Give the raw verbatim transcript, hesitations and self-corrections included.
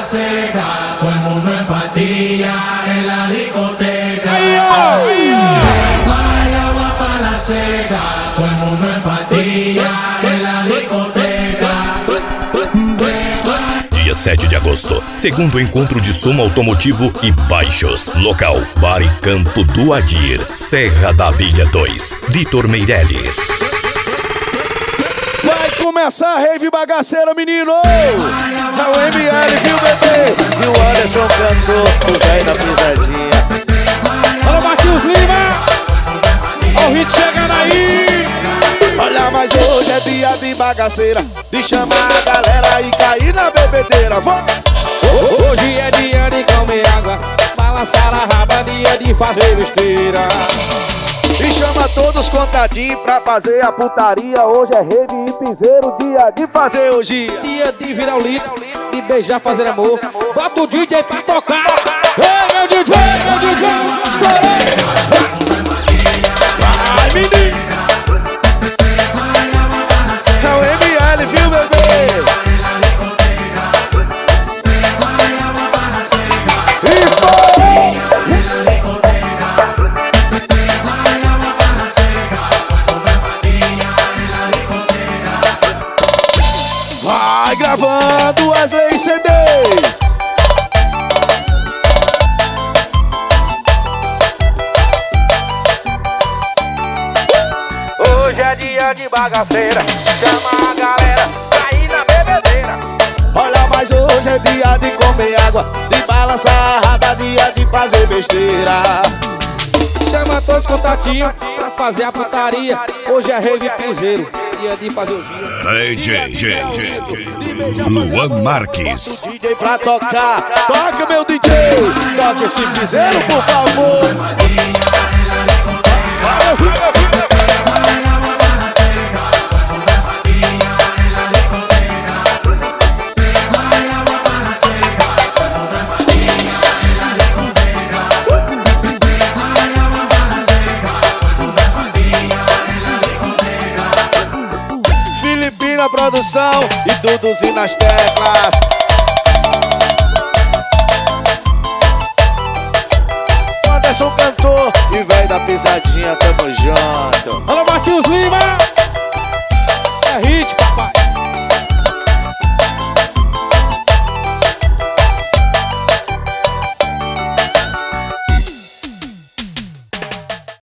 seca, todo el mundo en patilla en la discoteca. Beba el agua para la seca, todo el mundo en patilla en la discoteca. Dia sete de agosto, segundo encontro de som automotivo e baixos. Local, Bar e Campo do Adir, Serra da Bilha dois, Vitor Meirelles. Vai começar a rave bagaceira, menino! É o M L, viu, bebê? E o Anderson cantou, o velho da pisadinha. Alô, Matheus Lima! Ó o hit chegando aí! Olha, mas hoje é dia de bagaceira, de chamar a galera e cair na bebedeira. Vamos! Hoje é dia de comer água, balançar a raba, dia de fazer besteira. E chama todos contadinhos pra fazer a putaria. Hoje é rave e piseiro, dia de fazer hoje. Dia de virar o litro, de beijar, fazer amor. Bota o D J pra tocar. Ei, meu D J, meu D J, estourei. Vai, menino. É o M L, viu, bebê? Vai gravando as leis C Ds. Hoje é dia de bagaceira, chama a galera, cair na bebedeira. Olha, mas hoje é dia de comer água, de balançar a raba, dia de fazer besteira. Chama todos os contatinhos pra fazer a putaria. Hoje é rave e piseiro, dia de fazer o dia. D J, J, J, Luan Marques. D J pra tocar, toca meu D J, toca esse piseiro, por favor. Filipina produção e Duduzinho nas teclas. Anderson cantor e velho da pisadinha, tamo junto. Alô, Matheus Lima!